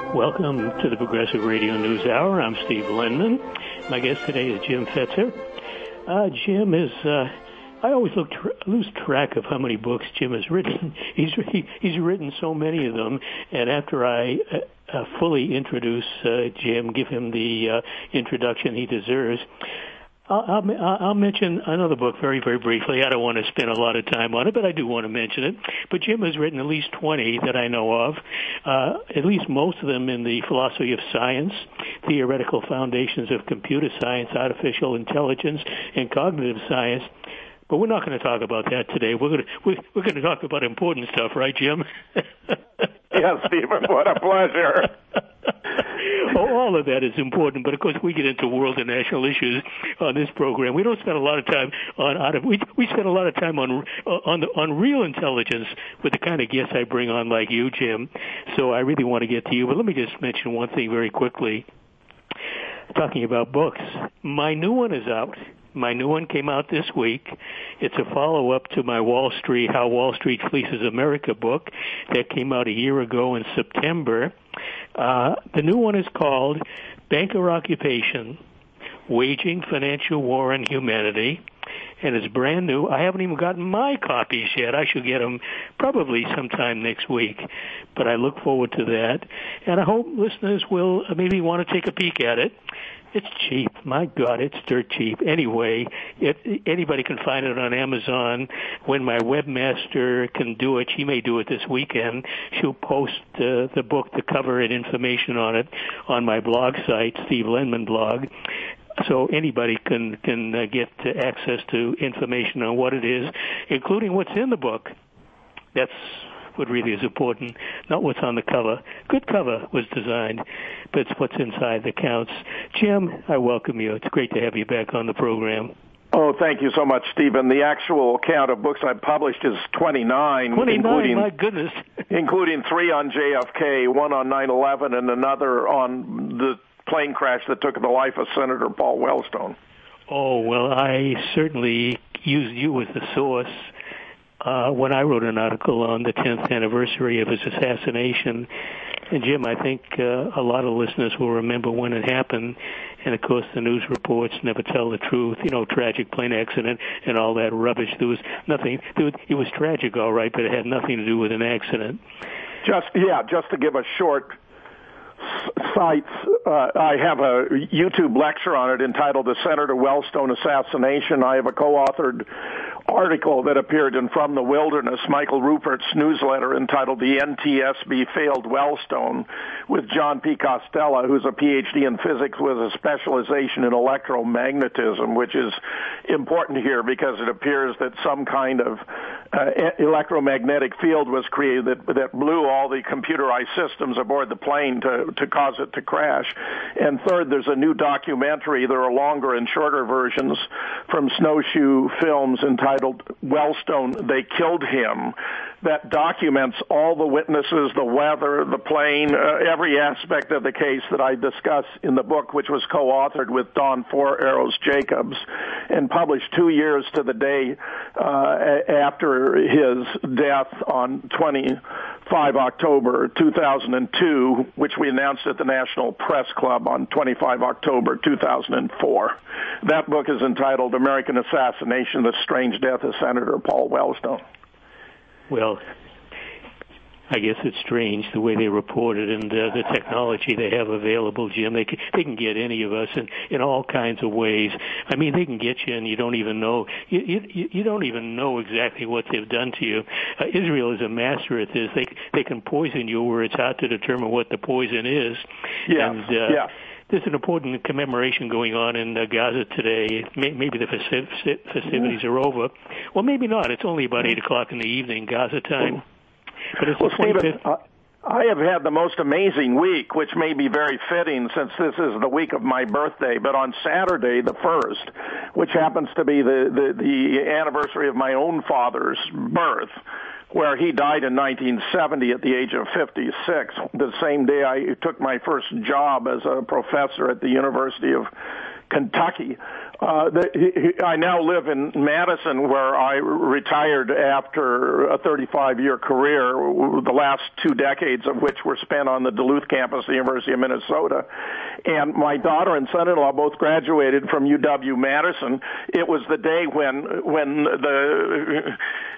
Welcome to the Progressive Radio News Hour. I'm Steve Linman. My guest today is Jim Fetzer. Jim is, I always lose track of how many books Jim has written. He's written so many of them, and after I fully introduce Jim, give him the introduction he deserves, I'll mention another book very, very briefly. I don't want to spend a lot of time on it, but I do want to mention it. But Jim has written at least 20 that I know of, at least most of them in the philosophy of science, theoretical foundations of computer science, artificial intelligence, and cognitive science. But we're not going to talk about that today. We're going to talk about important stuff, right, Jim? Yes, Stephen, what a pleasure. All of that is important, but of course we get into world and national issues on this program. We don't spend a lot of time on we spend a lot of time on real intelligence with the kind of guests I bring on like you, Jim. So I really want to get to you, but let me just mention one thing very quickly. Talking about books, my new one is out. My new one came out this week. It's a follow-up to my How Wall Street Fleeces America book that came out a year ago in September. The new one is called Banker Occupation, Waging Financial War on Humanity, and it's brand new. I haven't even gotten my copies yet. I should get them probably sometime next week, but I look forward to that, and I hope listeners will maybe want to take a peek at it. It's cheap. My God, it's dirt cheap. Anyway, anybody can find it on Amazon. When my webmaster can do it, she may do it this weekend. She'll post the book, the cover, and information on it on my blog site, Steve Linman blog. So anybody can get access to information on what it is, including what's in the book. That's what really is important, not what's on the cover. Good cover was designed, but it's what's inside that counts. Jim, I welcome you. It's great to have you back on the program. Oh, thank you so much, Stephen. The actual count of books I've published is 29. 29, my goodness. Including 3 on JFK, 1 on 9/11, and another on the plane crash that took the life of Senator Paul Wellstone. Oh, well, I certainly used you as the source when I wrote an article on the 10th anniversary of his assassination. And, Jim, I think a lot of listeners will remember when it happened. And, of course, the news reports never tell the truth. You know, tragic plane accident and all that rubbish. There was nothing. It was tragic, all right, but it had nothing to do with an accident. Just to give a short sites. I have a YouTube lecture on it entitled The Senator Wellstone Assassination. I have a co-authored article that appeared in From the Wilderness, Michael Rupert's newsletter, entitled The NTSB Failed Wellstone, with John P. Costella, who's a PhD in physics with a specialization in electromagnetism, which is important here because it appears that some kind of electromagnetic field was created that blew all the computerized systems aboard the plane to cause it to crash. And third, there's a new documentary. There are longer and shorter versions from Snowshoe Films entitled Wellstone, They Killed Him, that documents all the witnesses, the weather, the plane, every aspect of the case that I discuss in the book, which was co-authored with Don Four Arrows Jacobs and published 2 years to the day after his death on 25 October 2002, which we announced at the National Press Club on 25 October 2004. That book is entitled American Assassination, The Strange Death of Senator Paul Wellstone. Well, I guess it's strange the way they report it and the technology they have available, Jim. They can get any of us in all kinds of ways. I mean, they can get you and you don't even know. You don't even know exactly what they've done to you. Israel is a master at this. They can poison you where it's hard to determine what the poison is. Yeah. And, there's an important commemoration going on in Gaza today. Maybe the festivities are over. Well, maybe not. It's only about 8 o'clock in the evening, Gaza time. But it's Stephen, I have had the most amazing week, which may be very fitting since this is the week of my birthday. But on Saturday, the 1st, which happens to be the anniversary of my own father's birth, where he died in 1970 at the age of 56, the same day I took my first job as a professor at the University of Kentucky. I now live in Madison, where I retired after a 35-year career, the last 2 decades of which were spent on the Duluth campus of the University of Minnesota. And my daughter and son-in-law both graduated from UW-Madison. It was the day when the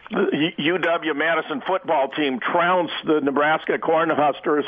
UW-Madison football team trounced the Nebraska Cornhuskers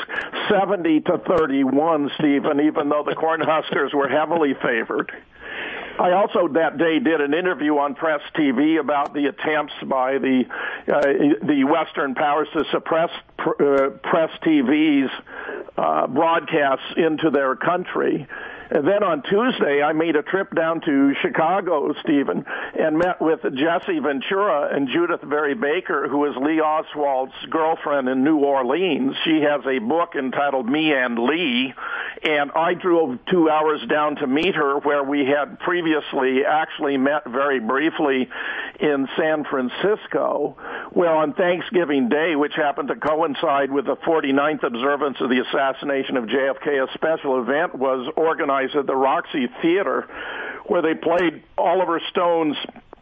70-31, Stephen, even though the Cornhuskers were heavily favored. I also that day did an interview on Press TV about the attempts by the Western powers to suppress Press TV's broadcasts into their country. And then on Tuesday, I made a trip down to Chicago, Stephen, and met with Jesse Ventura and Judith Berry Baker, who is Lee Oswald's girlfriend in New Orleans. She has a book entitled Me and Lee, and I drove 2 hours down to meet her, where we had previously actually met very briefly in San Francisco. Well, on Thanksgiving Day, which happened to coincide with the 49th observance of the assassination of JFK, a special event was organized at the Roxy Theater, where they played Oliver Stone's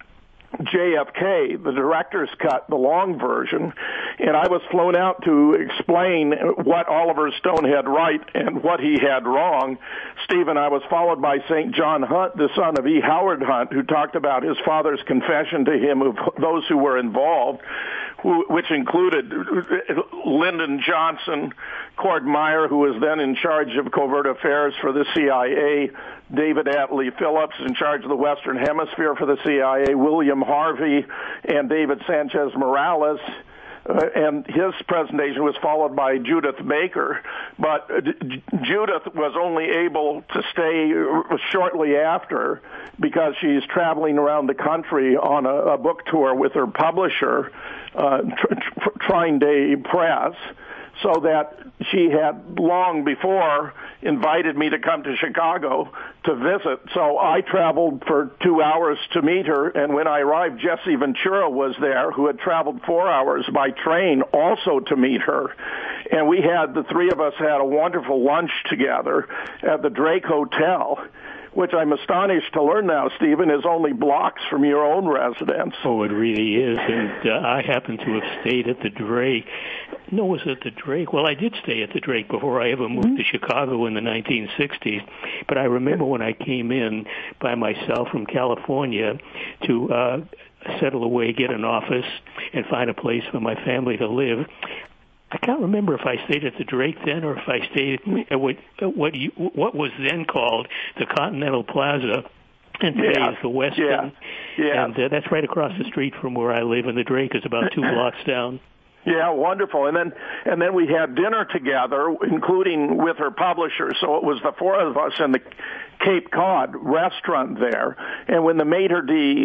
JFK, the director's cut, the long version, and I was flown out to explain what Oliver Stone had right and what he had wrong. Stephen, I was followed by St. John Hunt, the son of E. Howard Hunt, who talked about his father's confession to him of those who were involved, which included Lyndon Johnson, Cord Meyer, who was then in charge of covert affairs for the CIA, David Atlee Phillips, in charge of the Western Hemisphere for the CIA, William Harvey, and David Sanchez Morales. And his presentation was followed by Judith Baker. But Judith was only able to stay shortly after because she's traveling around the country on a book tour with her publisher, Trine Day Press, so that she had long before invited me to come to Chicago to visit. So I traveled for 2 hours to meet her, and when I arrived, Jesse Ventura was there, who had traveled 4 hours by train also to meet her. And the three of us had a wonderful lunch together at the Drake Hotel, which I'm astonished to learn now, Stephen, is only blocks from your own residence. Oh, it really is. And I happen to have stayed at the Drake. No, was it the Drake? Well, I did stay at the Drake before I ever moved to Chicago in the 1960s. But I remember when I came in by myself from California to settle away, get an office, and find a place for my family to live. I can't remember if I stayed at the Drake then or if I stayed at what was then called the Continental Plaza, and today is the Westin. Yeah. And that's right across the street from where I live, and the Drake is about 2 blocks down. Yeah, wonderful. And then we had dinner together, including with her publisher. So it was the four of us in the Cape Cod restaurant there. And when the maitre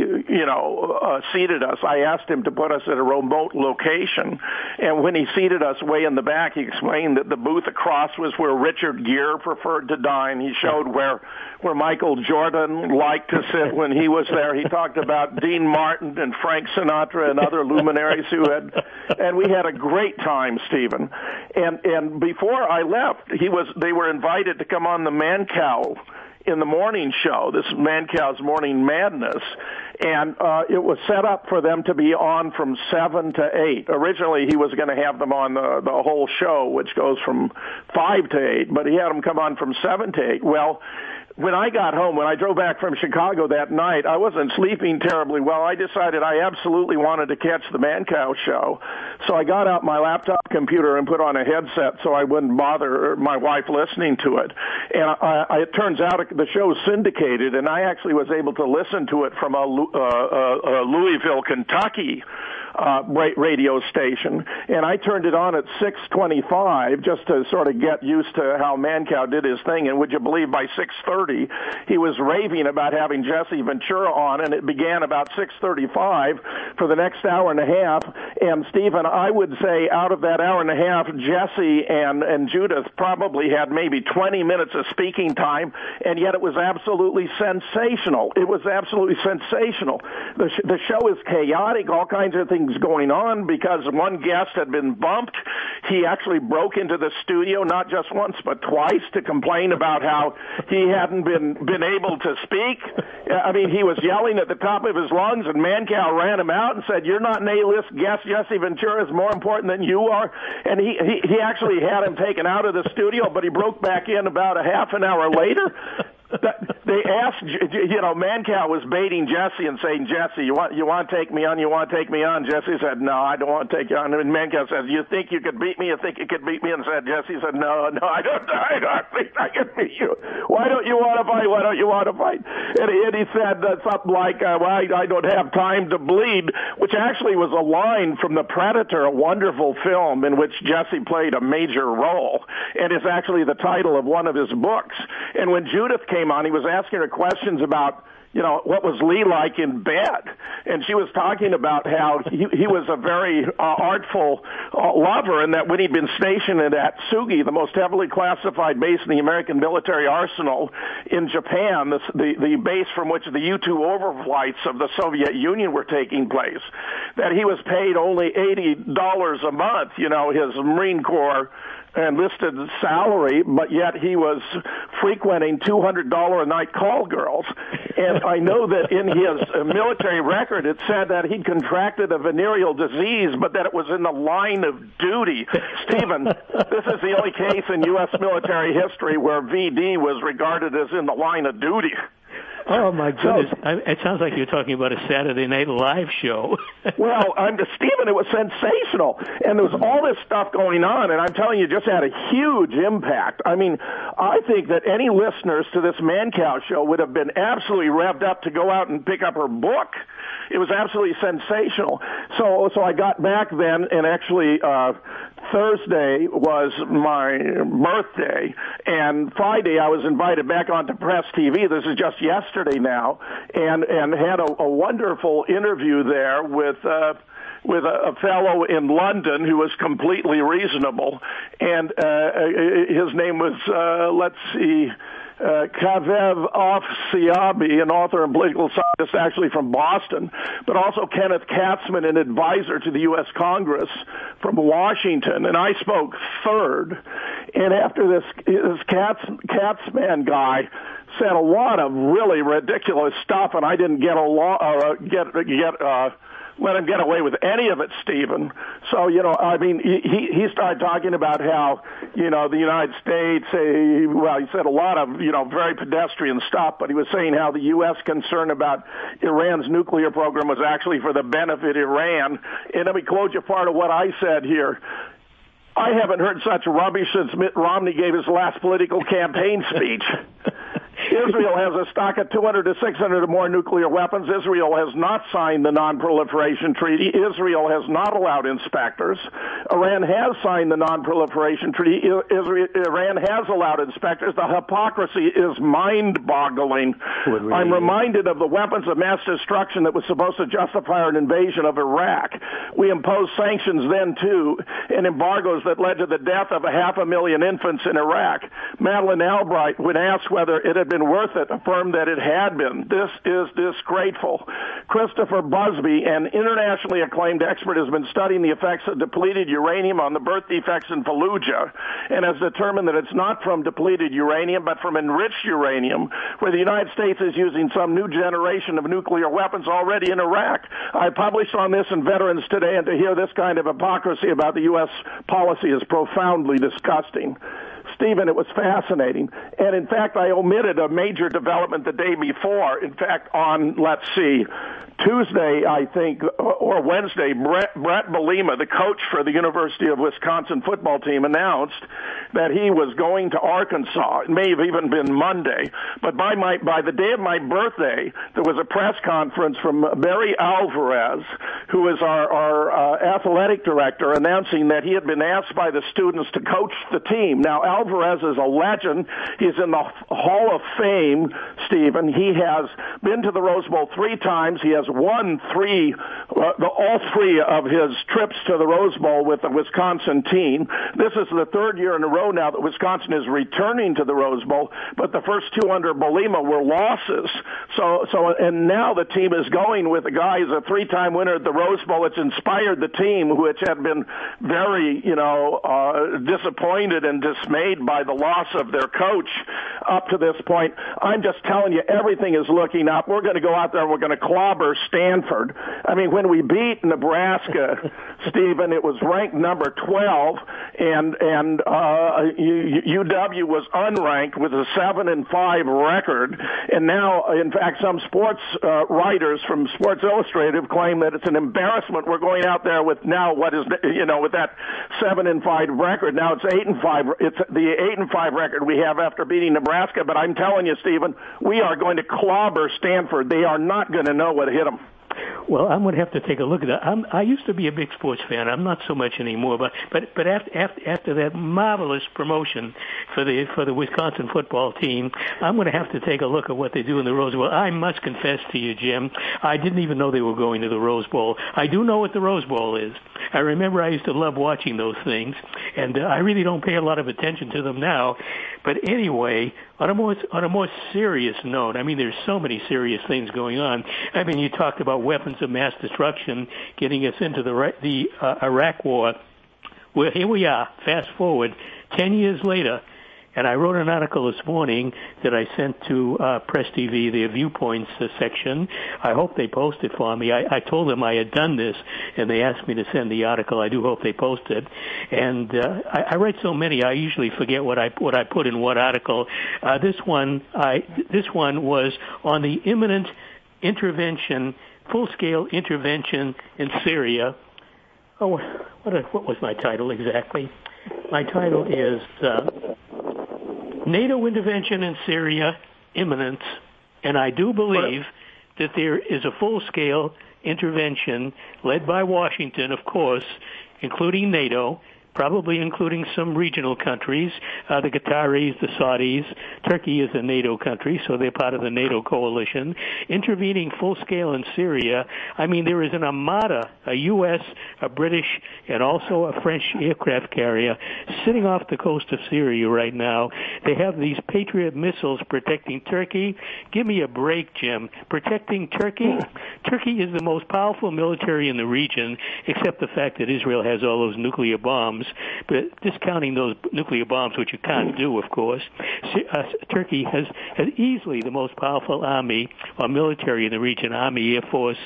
d', seated us, I asked him to put us at a remote location. And when he seated us way in the back, he explained that the booth across was where Richard Gere preferred to dine. He showed where Michael Jordan liked to sit when he was there. He talked about Dean Martin and Frank Sinatra and other luminaries and we had a great time, Stephen. And before I left, they were invited to come on the Mancow in the morning show, this Mancow's Morning Madness, and it was set up for them to be on from 7 to 8. Originally, he was going to have them on the whole show, which goes from 5 to 8, but he had them come on from 7 to 8. Well, when I got home, when I drove back from Chicago that night, I wasn't sleeping terribly well. I decided I absolutely wanted to catch the Mancow show. So I got out my laptop computer and put on a headset so I wouldn't bother my wife listening to it. And it turns out the show's syndicated, and I actually was able to listen to it from a Louisville, Kentucky radio station, and I turned it on at 6:25 just to sort of get used to how Mancow did his thing. And would you believe, by 6:30 he was raving about having Jesse Ventura on, and it began about 6:35 for the next hour and a half. And Stephen, I would say out of that hour and a half, Jesse and Judith probably had maybe 20 minutes of speaking time, and yet it was absolutely sensational. It was absolutely sensational. The show is chaotic, all kinds of things going on, because one guest had been bumped. he actually broke into the studio not just once but twice to complain about how he hadn't been able to speak. I mean, he was yelling at the top of his lungs, and Mancow ran him out and said, "You're not an A-list guest. Jesse Ventura is more important than you are." And he actually had him taken out of the studio, but he broke back in about a half an hour later. They asked, Mancow was baiting Jesse and saying, "Jesse, you want to take me on? You want to take me on?" Jesse said, "No, I don't want to take you on." And Mancow says, "You think you could beat me? You think you could beat me?" And Jesse said, No, I don't think I can beat you. Why don't you want to fight? Why don't you want to fight?" And he said something like, "I don't have time to bleed," which actually was a line from The Predator, a wonderful film in which Jesse played a major role, and is actually the title of one of his books. And when Judith came on, he was asking her questions about, what was Lee like in bed? And she was talking about how he was a very artful lover, and that when he'd been stationed at Atsugi, the most heavily classified base in the American military arsenal in Japan, the base from which the U-2 overflights of the Soviet Union were taking place, that he was paid only $80 a month, his Marine Corps enlisted salary, but yet he was frequenting $200 a night call girls. And I know that in his military record it said that he'd contracted a venereal disease, but that it was in the line of duty. Stephen, this is the only case in U.S. military history where VD was regarded as in the line of duty. Oh, my goodness. It sounds like you're talking about a Saturday Night Live show. Well, Stephen, it was sensational. And there was all this stuff going on, and I'm telling you, it just had a huge impact. I mean, I think that any listeners to this Mancow show would have been absolutely revved up to go out and pick up her book. It was absolutely sensational. So I got back then, and actually Thursday was my birthday, and Friday I was invited back onto Press TV. This is just yesterday now, and had a wonderful interview there with a fellow in London who was completely reasonable, and his name was Kavev Afsiabi, an author and political scientist actually from Boston, but also Kenneth Katzman, an advisor to the U.S. Congress from Washington, and I spoke third. And after this Katzman guy said a lot of really ridiculous stuff, and I didn't let him get away with any of it, Stephen. So, he started talking about how, the United States, he said a lot of, very pedestrian stuff, but he was saying how the U.S. concern about Iran's nuclear program was actually for the benefit of Iran. And let me quote you part of what I said here. "I haven't heard such rubbish since Mitt Romney gave his last political campaign speech. Israel has a stock of 200 to 600 or more nuclear weapons. Israel has not signed the Non-Proliferation Treaty. Israel has not allowed inspectors. Iran has signed the Non-Proliferation Treaty. Iran has allowed inspectors. The hypocrisy is mind-boggling. I'm reminded of the weapons of mass destruction that was supposed to justify an invasion of Iraq. We imposed sanctions then, too, and embargoes that led to the death of 500,000 infants in Iraq. Madeleine Albright, when asked whether it had been worth it, affirmed that it had been. This is disgraceful. Christopher Busby, an internationally acclaimed expert, has been studying the effects of depleted uranium on the birth defects in Fallujah and has determined that it's not from depleted uranium but from enriched uranium, where the United States is using some new generation of nuclear weapons already in Iraq. I published on this in Veterans Today, and to hear this kind of hypocrisy about the U.S. policy is profoundly disgusting. Stephen, it was fascinating. And in fact, I omitted a major development the day before. In fact, on, Tuesday, I think, or Wednesday, Brett Bielema, the coach for the University of Wisconsin football team, announced that he was going to Arkansas. It may have even been Monday. But by the day of my birthday, there was a press conference from Barry Alvarez, who is our athletic director, announcing that he had been asked by the students to coach the team. Now, Alvarez is a legend. He's in the Hall of Fame, Stephen. He has been to the Rose Bowl 3 times. He has has won all three of his trips to the Rose Bowl with the Wisconsin team. This is the third year in a row now that Wisconsin is returning to the Rose Bowl, but the first two under Bielema were losses. And now the team is going with a guy who's a three-time winner at the Rose Bowl. It's inspired the team, which had been very, disappointed and dismayed by the loss of their coach up to this point. I'm just telling you, everything is looking up. We're going to go out there and we're going to clobber Stanford. I mean, when we beat Nebraska, Stephen, it was ranked number 12, and UW was unranked with a 7-5 record. And now, in fact, some sports writers from Sports Illustrated claim that it's an embarrassment. We're going out there with now with that 7-5 record. Now it's 8-5. It's the 8-5 record we have after beating Nebraska. But I'm telling you, Stephen, we are going to clobber Stanford. They are not going to know what hit them. Well, I'm going to have to take a look at that. I used to be a big sports fan. I'm not so much anymore. But after that marvelous promotion for the Wisconsin football team, I'm going to have to take a look at what they do in the Rose Bowl. I must confess to you, Jim, I didn't even know they were going to the Rose Bowl. I do know what the Rose Bowl is. I remember I used to love watching those things, and I really don't pay a lot of attention to them now. But anyway, on a more serious note, I mean, there's so many serious things going on. I mean, you talked about weapons of mass destruction getting us into the Iraq War. Well, here we are, fast forward 10 years later, and I wrote an article this morning that I sent to Press TV, their viewpoints section. I hope they post it for me. I told them I had done this, and they asked me to send the article. I do hope they post it. And I write so many, I usually forget what I put in what article. This one was on the imminent intervention, full-scale intervention in Syria. Oh, what was my title exactly? My title is NATO intervention in Syria, imminent, and I do believe that there is a full-scale intervention led by Washington, of course, including NATO, probably including some regional countries, the Qataris, the Saudis. Turkey is a NATO country, so they're part of the NATO coalition. Intervening full-scale in Syria, I mean, there is an armada, a U.S., a British, and also a French aircraft carrier sitting off the coast of Syria right now. They have these Patriot missiles protecting Turkey. Give me a break, Jim. Protecting Turkey? Turkey is the most powerful military in the region, except the fact that Israel has all those nuclear bombs. But discounting those nuclear bombs, which you can't do, of course, Turkey has easily the most powerful army or military in the region, Army, Air Force,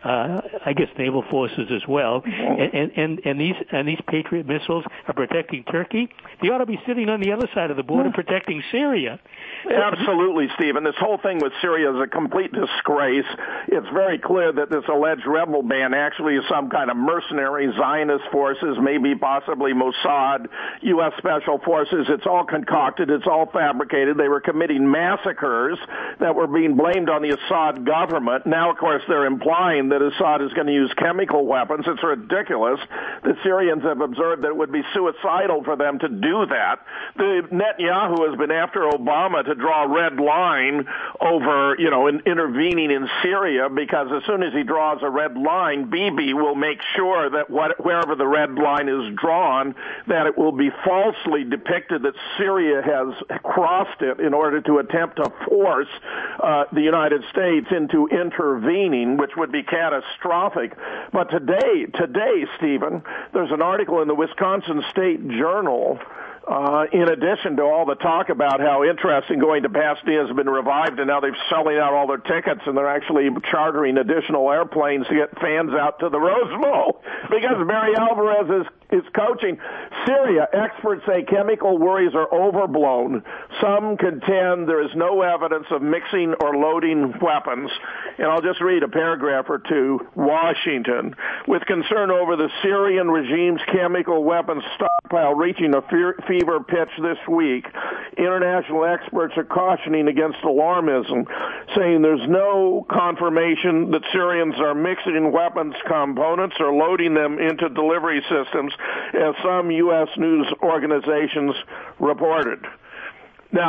I guess naval forces as well. And these Patriot missiles are protecting Turkey. They ought to be sitting on the other side of the border protecting Syria. Absolutely, Stephen. This whole thing with Syria is a complete disgrace. It's very clear that this alleged rebel band actually is some kind of mercenary Zionist forces, maybe possibly Mossad, U.S. Special Forces. It's all concocted. It's all fabricated. They were committing massacres that were being blamed on the Assad government. Now, of course, they're implying that Assad is going to use chemical weapons. It's ridiculous. The Syrians have observed that it would be suicidal for them to do that. Netanyahu has been after Obama to draw a red line over, intervening in Syria, because as soon as he draws a red line, Bibi will make sure that wherever the red line is drawn, that it will be falsely depicted that Syria has crossed it in order to attempt to force the United States into intervening, which would be catastrophic. But today, Stephen, there's an article in the Wisconsin State Journal, in addition to all the talk about how interesting going to Pasadena has been revived, and now they're selling out all their tickets, and they're actually chartering additional airplanes to get fans out to the Rose Bowl because Barry Alvarez is coaching. Syria, experts say chemical worries are overblown. Some contend there is no evidence of mixing or loading weapons. And I'll just read a paragraph or two. Washington, with concern over the Syrian regime's chemical weapons stockpile reaching a fever pitch this week, international experts are cautioning against alarmism, saying there's no confirmation that Syrians are mixing weapons components or loading them into delivery systems, as some U.S. news organizations reported. Now,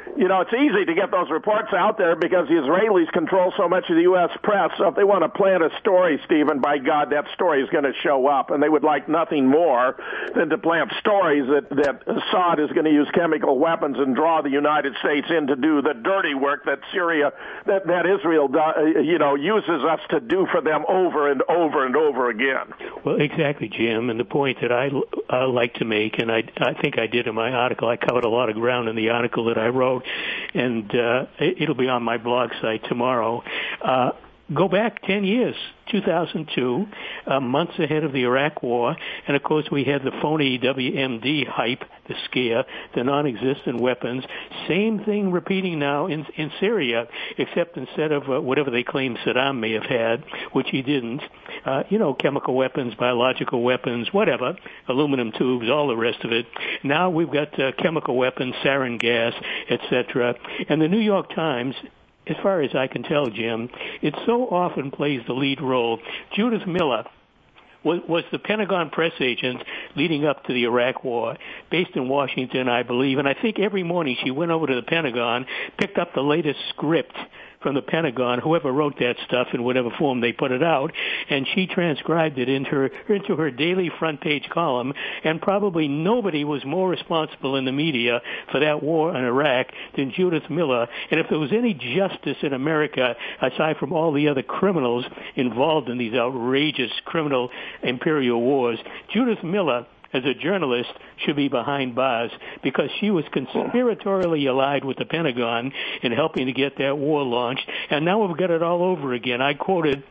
it's easy to get those reports out there because the Israelis control so much of the U.S. press. So if they want to plant a story, Stephen, by God, that story is going to show up. And they would like nothing more than to plant stories that Assad is going to use chemical weapons and draw the United States in to do the dirty work that that Israel, uses us to do for them over and over and over again. Well, exactly, Jim. And the point that I like to make, and I think I did in my article, I covered a lot of ground in the article that I wrote, and it'll be on my blog site tomorrow. Go back 10 years, 2002, months ahead of the Iraq War, and of course we had the phony WMD hype, the scare, the non-existent weapons. Same thing repeating now in Syria, except instead of whatever they claim Saddam may have had, which he didn't, chemical weapons, biological weapons, whatever, aluminum tubes, all the rest of it. Now we've got chemical weapons, sarin gas, etc. And the New York Times, as far as I can tell, Jim, it so often plays the lead role. Judith Miller was the Pentagon press agent leading up to the Iraq War, based in Washington, I believe. And I think every morning she went over to the Pentagon, picked up the latest script from the Pentagon, whoever wrote that stuff in whatever form they put it out, and she transcribed it into her daily front page column, and probably nobody was more responsible in the media for that war in Iraq than Judith Miller. And if there was any justice in America, aside from all the other criminals involved in these outrageous criminal imperial wars, Judith Miller, as a journalist, should be behind bars because she was conspiratorially allied with the Pentagon in helping to get that war launched. And now we've got it all over again. I quoted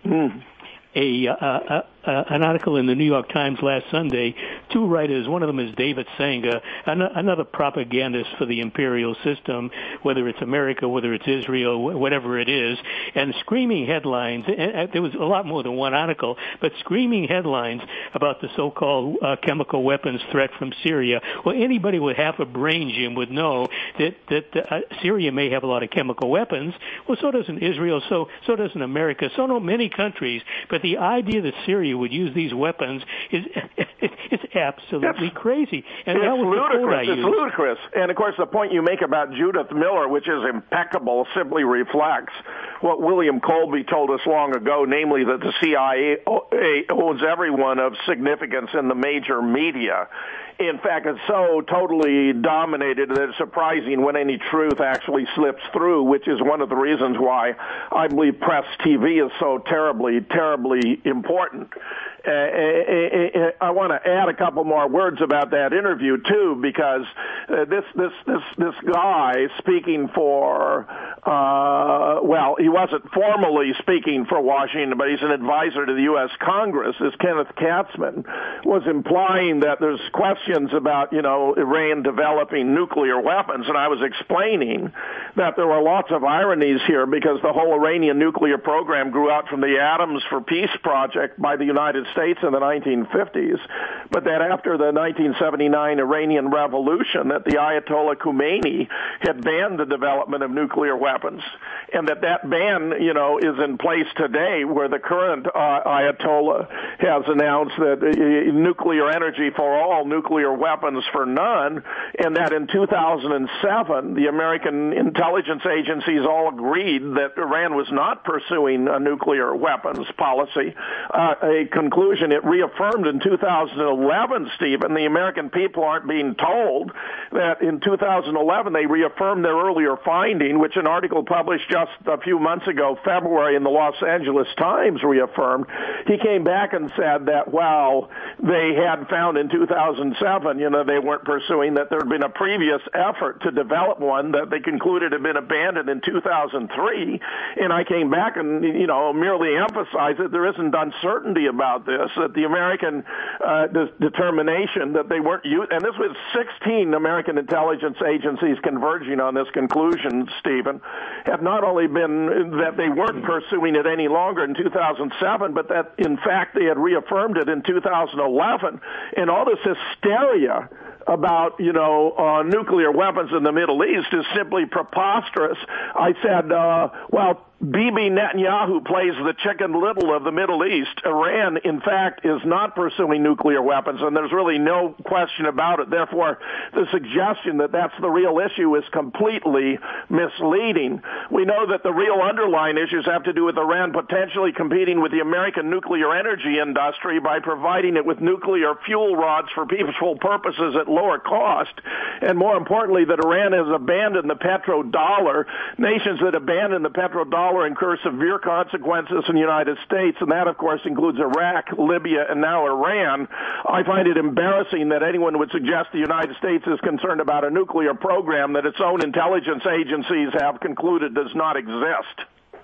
an article in the New York Times last Sunday. Two writers, one of them is David Sanger, another propagandist for the imperial system, whether it's America, whether it's Israel, whatever it is, and screaming headlines. And there was a lot more than one article, but screaming headlines about the so-called chemical weapons threat from Syria. Well, anybody with half a brain, Jim, would know that Syria may have a lot of chemical weapons. Well, so doesn't Israel, so doesn't America, so don't many countries. But the idea that Syria would use these weapons is absolutely crazy. And that was ludicrous. It's ludicrous. And, of course, the point you make about Judith Miller, which is impeccable, simply reflects what William Colby told us long ago, namely that the CIA owns everyone of significance in the major media. In fact, it's so totally dominated that it's surprising when any truth actually slips through, which is one of the reasons why I believe press TV is so terribly, terribly important. I want to add a couple more words about that interview too, because this guy speaking for, he wasn't formally speaking for Washington, but he's an advisor to the U.S. Congress. This Kenneth Katzman was implying that there's questions about, Iran developing nuclear weapons, and I was explaining that there were lots of ironies here because the whole Iranian nuclear program grew out from the Atoms for Peace project by the United States in the 1950s, but that after the 1979 Iranian Revolution, that the Ayatollah Khomeini had banned the development of nuclear weapons, and that ban, is in place today, where the current Ayatollah has announced that nuclear energy for all, nuclear weapons for none, and that in 2007, the American intelligence agencies all agreed that Iran was not pursuing a nuclear weapons policy, a conclusion it reaffirmed in 2011, Stephen. The American people aren't being told that in 2011 they reaffirmed their earlier finding, which an article published just a few months ago, February, in the Los Angeles Times reaffirmed. He came back and said that while they had found in 2007, they weren't pursuing, that there had been a previous effort to develop one that they concluded had been abandoned in 2003. And I came back and, merely emphasized that there isn't uncertainty about this, that the American determination that they weren't and this was 16 American intelligence agencies converging on this conclusion, Stephen, have not only been that they weren't pursuing it any longer in 2007, but that, in fact, they had reaffirmed it in 2011. And all this hysteria about, nuclear weapons in the Middle East is simply preposterous. I said, Bibi Netanyahu plays the Chicken Little of the Middle East. Iran, in fact, is not pursuing nuclear weapons, and there's really no question about it. Therefore, the suggestion that that's the real issue is completely misleading. We know that the real underlying issues have to do with Iran potentially competing with the American nuclear energy industry by providing it with nuclear fuel rods for peaceful purposes at lower cost, and more importantly, that Iran has abandoned the petrodollar. Nations that abandon the petrodollar incur severe consequences in the United States, and that, of course, includes Iraq, Libya, and now Iran. I find it embarrassing that anyone would suggest the United States is concerned about a nuclear program that its own intelligence agencies have concluded does not exist.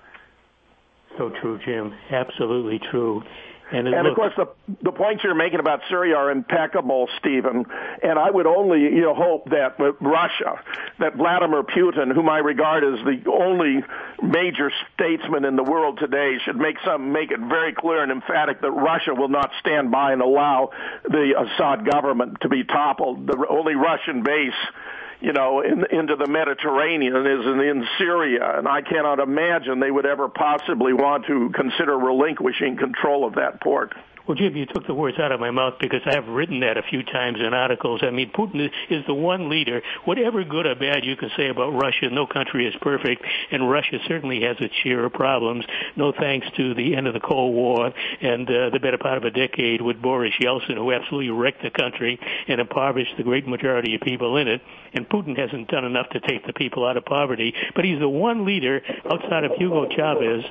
So true, Jim. Absolutely true. And of course, the points you're making about Syria are impeccable, Stephen. And I would only hope that Russia, that Vladimir Putin, whom I regard as the only major statesman in the world today, should make it very clear and emphatic that Russia will not stand by and allow the Assad government to be toppled. The only Russian base into the Mediterranean is in Syria, and I cannot imagine they would ever possibly want to consider relinquishing control of that port. Well, Jim, you took the words out of my mouth because I have written that a few times in articles. I mean, Putin is the one leader. Whatever good or bad you can say about Russia, no country is perfect, and Russia certainly has its share of problems. No thanks to the end of the Cold War and the better part of a decade with Boris Yeltsin, who absolutely wrecked the country and impoverished the great majority of people in it. And Putin hasn't done enough to take the people out of poverty. But he's the one leader outside of Hugo Chavez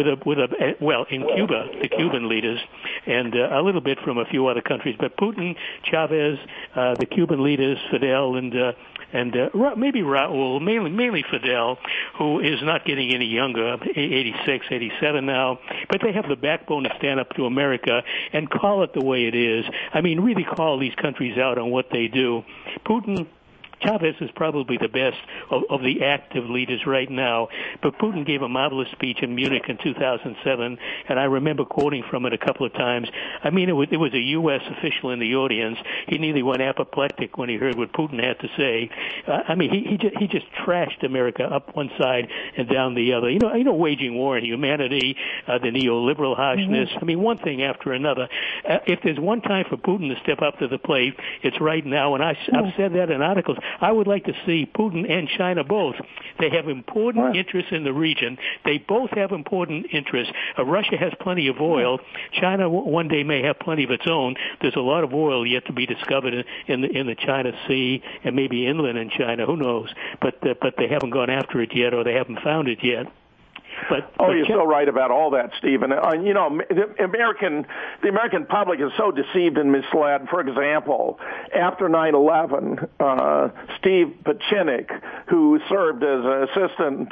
in Cuba, the Cuban leaders, and a little bit from a few other countries. But Putin, Chavez, the Cuban leaders, Fidel, and maybe Raul, mainly Fidel, who is not getting any younger, 86, 87 now. But they have the backbone to stand up to America and call it the way it is. I mean, really call these countries out on what they do. Chavez is probably the best of the active leaders right now, but Putin gave a marvelous speech in Munich in 2007, and I remember quoting from it a couple of times. I mean, it was a U.S. official in the audience. He nearly went apoplectic when he heard what Putin had to say. I mean, he just trashed America up one side and down the other. Waging war on humanity, the neoliberal harshness. I mean, one thing after another. If there's one time for Putin to step up to the plate, it's right now, and I've said that in articles. I would like to see Putin and China both. They have important interests in the region. They both have important interests. Russia has plenty of oil. China one day may have plenty of its own. There's a lot of oil yet to be discovered in the China Sea and maybe inland in China. Who knows? But they haven't gone after it yet, or they haven't found it yet. You're so right about all that, Stephen. The American public is so deceived and misled. For example, after 9/11, Steve Pachinik, who served as an assistant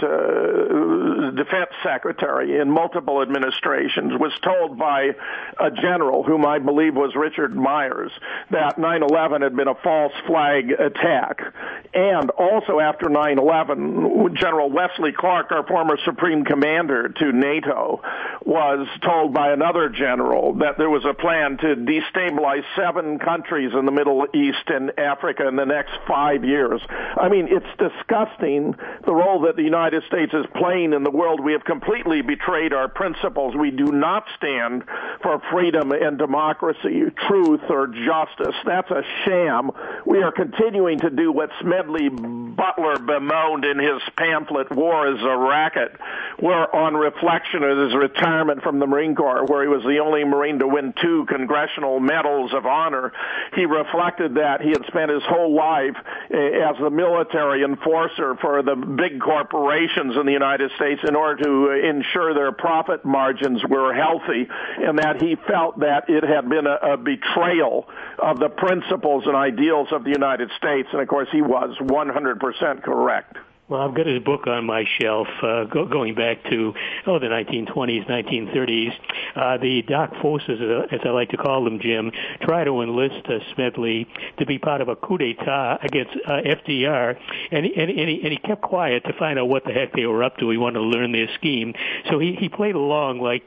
defense secretary in multiple administrations, was told by a general, whom I believe was Richard Myers, that 9/11 had been a false flag attack. And also after 9/11, General Wesley Clark, our former Supreme Commander to NATO, was told by another general that there was a plan to destabilize 7 countries in the Middle East and Africa in the next 5 years. I mean, it's disgusting the role that the United States is playing in the world. We have completely betrayed our principles. We do not stand for freedom and democracy, truth, or justice. That's a sham. We are continuing to do what Smedley Butler bemoaned in his pamphlet, War is a Racket, where on reflection of his retirement from the Marine Corps, where he was the only Marine to win 2 Congressional Medals of Honor, he reflected that he had spent his whole life as the military enforcer for the big corporations in the United States in order to ensure their profit margins were healthy, and that he felt that it had been a betrayal of the principles and ideals of the United States. And, of course, he was 100% correct. Well, I've got his book on my shelf going back to, the 1920s, 1930s. The dark forces, as I like to call them, Jim, try to enlist Smedley to be part of a coup d'etat against FDR, and he kept quiet to find out what the heck they were up to. He wanted to learn their scheme. So he played along like,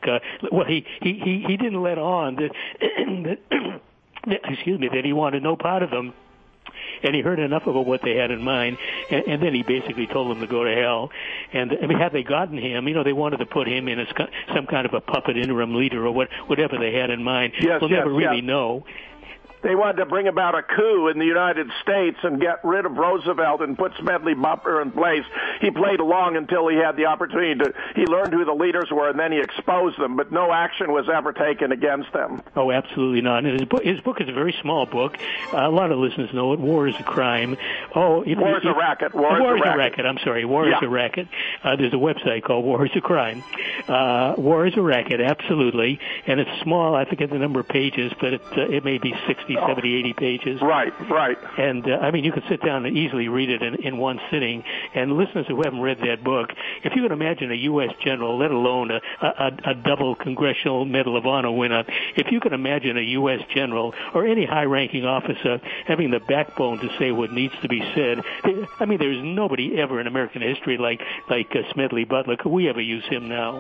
he didn't let on that, that he wanted no part of them. and he heard enough about what they had in mind, and then he basically told them to go to hell. And I mean, had they gotten him, they wanted to put him in as some kind of a puppet interim leader or whatever they had in mind. We'll never really know. They wanted to bring about a coup in the United States and get rid of Roosevelt and put Smedley Butler in place. He played along until he had the opportunity he learned who the leaders were, and then he exposed them, but no action was ever taken against them. Oh, absolutely not. And his book is a very small book. A lot of listeners know it. War is a Crime. War is a Racket. War is a Racket. I'm sorry. War is a Racket. There's a website called War is a Crime. War is a Racket, absolutely. And it's small. I forget the number of pages, but it may be 60, 70, 80 pages. Right. And, you could sit down and easily read it in one sitting. And listeners who haven't read that book, if you can imagine a U.S. general, let alone a double Congressional Medal of Honor winner, if you can imagine a U.S. general or any high-ranking officer having the backbone to say what needs to be said, there's nobody ever in American history like Smedley Butler. Could we ever use him now?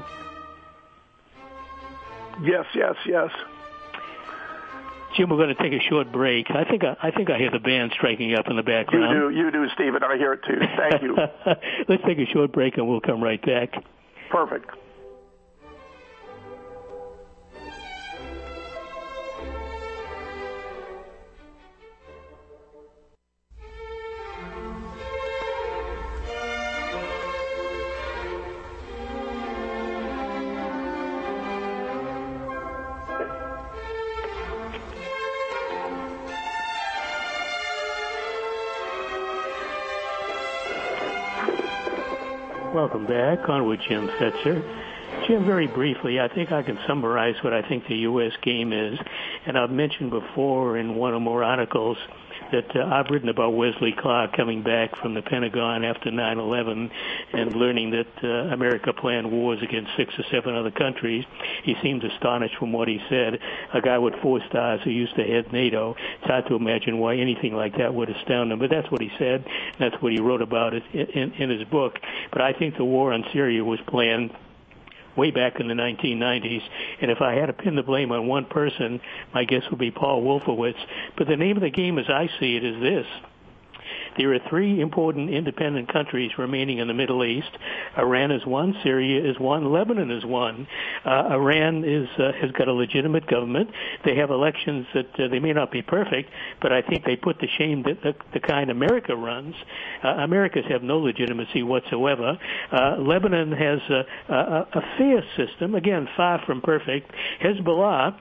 Yes. Jim, we're going to take a short break. I think I hear the band striking up in the background. You do, Stephen. I hear it too. Thank you. Let's take a short break and we'll come right back. Perfect. Welcome back. On with Jim Fetzer. Jim, very briefly, I think I can summarize what I think the U.S. game is. And I've mentioned before in one or more articles that I've written about Wesley Clark coming back from the Pentagon after 9/11 and learning that America planned wars against 6 or 7 other countries. He seemed astonished from what he said. A guy with 4 stars who used to head NATO. It's hard to imagine why anything like that would astound him, but that's what he said. That's what he wrote about it in his book. But I think the war on Syria was planned way back in the 1990s, and if I had to pin the blame on one person, my guess would be Paul Wolfowitz. But the name of the game as I see it is this. There are 3 important independent countries remaining in the Middle East. Iran is one, Syria is one, Lebanon is one. Iran has got a legitimate government. They have elections that they may not be perfect, but I think they put to shame the kind America runs. Americans have no legitimacy whatsoever. Lebanon has a fair system, again, far from perfect. Hezbollah,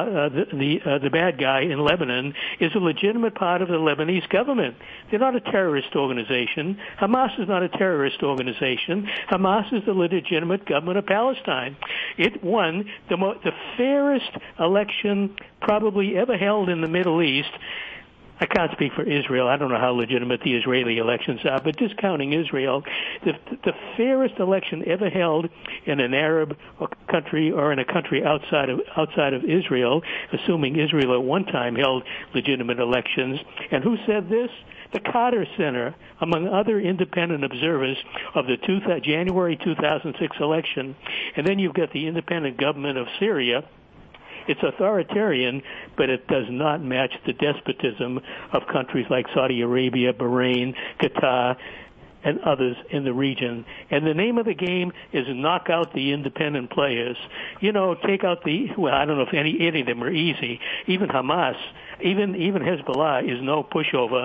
the bad guy in Lebanon, is a legitimate part of the Lebanese government. They're not a terrorist organization. Hamas is not a terrorist organization. Hamas is the legitimate government of Palestine. It won the fairest election probably ever held in the Middle East. I can't speak for Israel. I don't know how legitimate the Israeli elections are, but discounting Israel, the fairest election ever held in an Arab country or in a country outside of Israel, assuming Israel at one time held legitimate elections. And who said this? The Carter Center, among other independent observers of the January 2006 election. And then you've got the independent government of Syria. It's authoritarian, but it does not match the despotism of countries like Saudi Arabia, Bahrain, Qatar, and others in the region. And the name of the game is knock out the independent players. Take out I don't know if any of them are easy. Even Hamas, even Hezbollah is no pushover.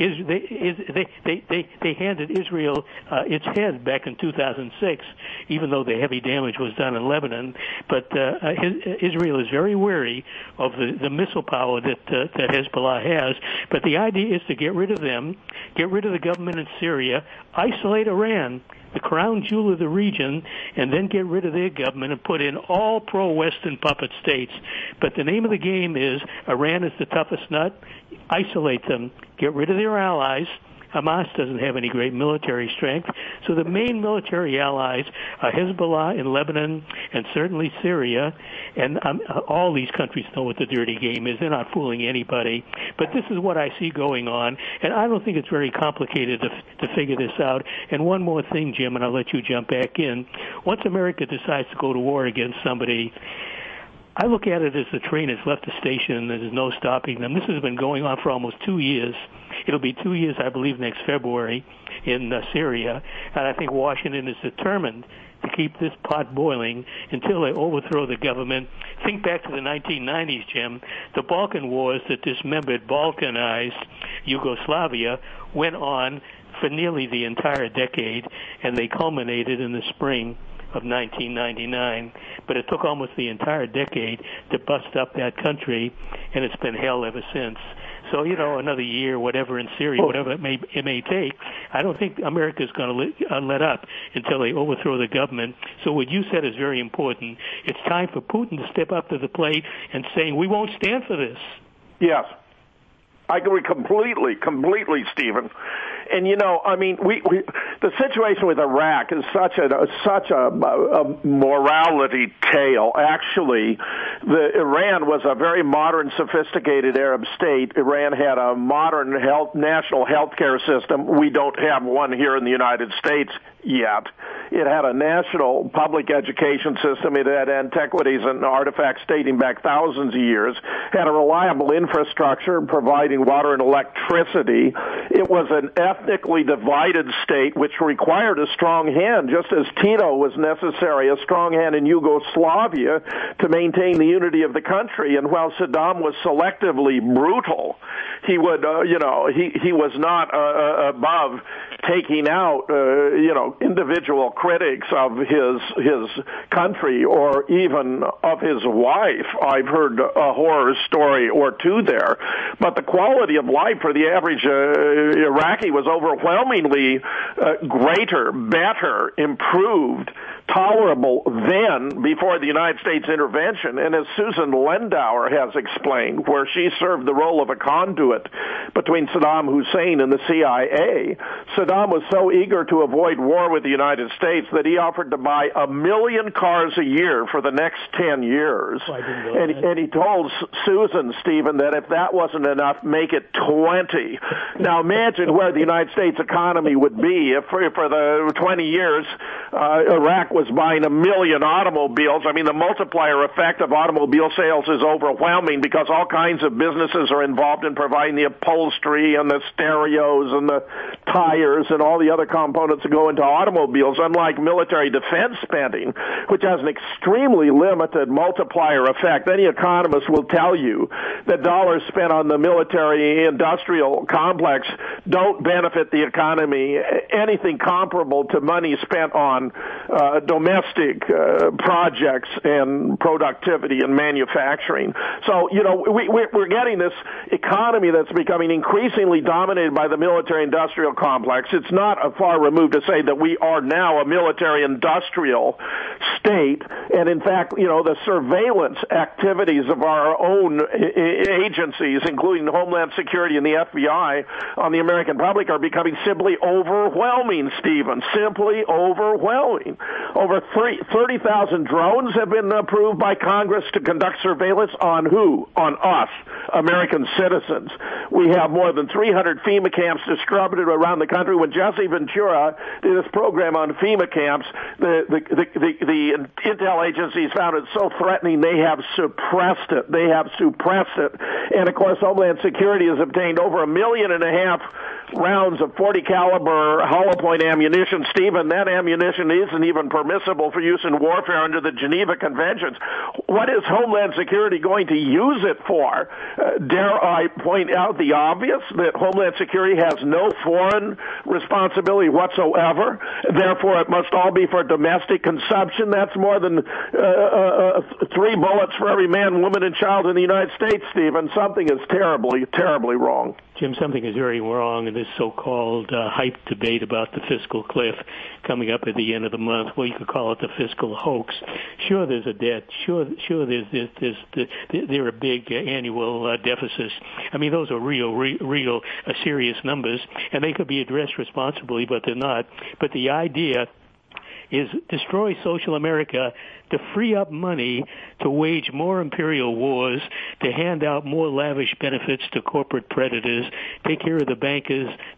They handed Israel its head back in 2006, even though the heavy damage was done in Lebanon. But Israel is very wary of the missile power that Hezbollah has. But the idea is to get rid of them, get rid of the government in Syria, isolate Iran, the crown jewel of the region, and then get rid of their government and put in all pro-Western puppet states. But the name of the game is Iran is the toughest nut. Isolate them. Get rid of their allies. Hamas doesn't have any great military strength. So the main military allies are Hezbollah in Lebanon and certainly Syria. And all these countries know what the dirty game is. They're not fooling anybody. But this is what I see going on. And I don't think it's very complicated to figure this out. And one more thing, Jim, and I'll let you jump back in. Once America decides to go to war against somebody, I look at it as the train has left the station and there's no stopping them. This has been going on for almost 2 years. It'll be 2 years, I believe, next February in Syria, and I think Washington is determined to keep this pot boiling until they overthrow the government. Think back to the 1990s, Jim. The Balkan Wars that dismembered, balkanized Yugoslavia went on for nearly the entire decade, and they culminated in the spring of 1999. But it took almost the entire decade to bust up that country, and it's been hell ever since. So, another year, whatever, in Syria, whatever it may take, I don't think America is going to let up until they overthrow the government. So what you said is very important. It's time for Putin to step up to the plate and saying, we won't stand for this. Yes. I agree completely, Stephen. And the situation with Iraq is such a morality tale. Actually, Iran was a very modern, sophisticated Arab state. Iran had a modern national health care system. We don't have one here in the United States yet. It had a national public education system. It had antiquities and artifacts dating back thousands of years. Had a reliable infrastructure providing water and electricity. It was an ethnically divided state which required a strong hand, just as Tito was necessary, a strong hand in Yugoslavia to maintain the unity of the country. And while Saddam was selectively brutal, he would, he was not above taking out, individual critics of his country or even of his wife. I've heard a horror story or two there. But the quality of life for the average Iraqi was overwhelmingly greater, better, improved, tolerable than before the United States intervention. And as Susan Lendauer has explained, where she served the role of a conduit between Saddam Hussein and the CIA, Saddam was so eager to avoid war with the United States that he offered to buy 1 million cars a year for the next 10 years. And he told Susan, Stephen, that if that wasn't enough, make it 20. Now imagine where the United States economy would be if for the 20 years Iraq was buying 1 million automobiles. I mean, the multiplier effect of automobile sales is overwhelming because all kinds of businesses are involved in providing the upholstery and the stereos and the tires and all the other components that go into automobiles, unlike military defense spending, which has an extremely limited multiplier effect. Any economist will tell you that dollars spent on the military-industrial complex don't benefit the economy anything comparable to money spent on domestic projects and productivity and manufacturing. So, we're getting this economy that's becoming increasingly dominated by the military-industrial complex. It's not far removed to say that we are now a military-industrial state. And in fact, the surveillance activities of our own agencies, including Homeland Security and the FBI, on the American public are becoming simply overwhelming, Stephen, simply overwhelming. Over 30,000 drones have been approved by Congress to conduct surveillance on who? On us, American citizens. We have more than 300 FEMA camps distributed around the country. When Jesse Ventura did this program on FEMA camps, the intel agencies found it so threatening they have suppressed it. And of course, Homeland Security has obtained over 1.5 million rounds of 40 caliber hollow point ammunition. Stephen, that ammunition isn't even permissible for use in warfare under the Geneva Conventions. What is Homeland Security going to use it for? Dare I point out the obvious, that Homeland Security has no foreign responsibility whatsoever. Therefore, it must all be for domestic consumption. That's more than 3 bullets for every man, woman, and child in the United States, Stephen. Something is terribly, terribly wrong. Jim, something is very wrong in this so-called hype debate about the fiscal cliff coming up at the end of the month. Well, you could call it the fiscal hoax. Sure, there's a debt. Sure, there are big annual deficits. I mean, those are real, serious numbers, and they could be addressed responsibly, but they're not. But the idea is destroy social America to free up money to wage more imperial wars, to hand out more lavish benefits to corporate predators, take care of the bankers,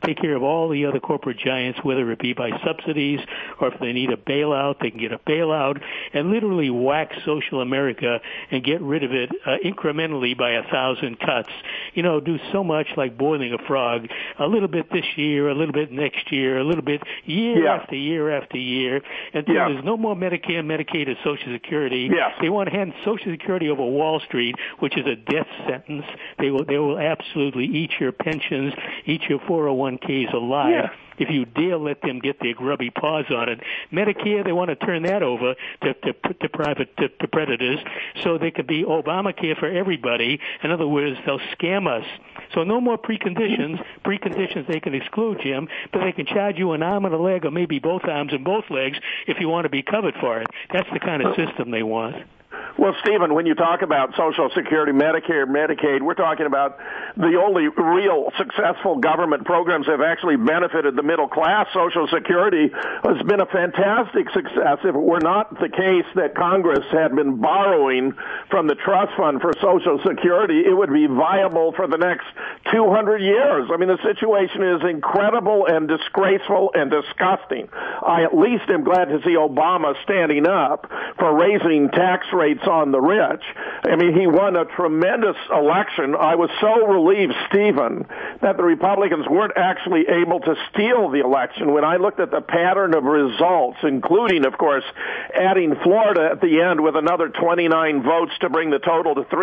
take care of all the other corporate giants, whether it be by subsidies or if they need a bailout, they can get a bailout, and literally whack social America and get rid of it incrementally by 1,000 cuts. Do so much like boiling a frog, a little bit this year, a little bit next year, a little bit year after year after year, until there's no more Medicare, Medicaid, or Social Security. They want to hand Social Security over Wall Street, which is a death sentence. They will absolutely eat your pensions, eat your 401ks alive. If you dare let them get their grubby paws on it. Medicare, they want to turn that over to predators so they could be Obamacare for everybody. In other words, they'll scam us. So no more preconditions. Preconditions they can exclude, Jim, but they can charge you an arm and a leg or maybe both arms and both legs if you want to be covered for it. That's the kind of system they want. Well, Stephen, when you talk about Social Security, Medicare, Medicaid, we're talking about the only real successful government programs that have actually benefited the middle class. Social Security has been a fantastic success. If it were not the case that Congress had been borrowing from the trust fund for Social Security, it would be viable for the next 200 years. I mean, the situation is incredible and disgraceful and disgusting. I at least am glad to see Obama standing up for raising tax rates on the rich. I mean, he won a tremendous election. I was so relieved, Stephen, that the Republicans weren't actually able to steal the election. When I looked at the pattern of results, including, of course, adding Florida at the end with another 29 votes to bring the total to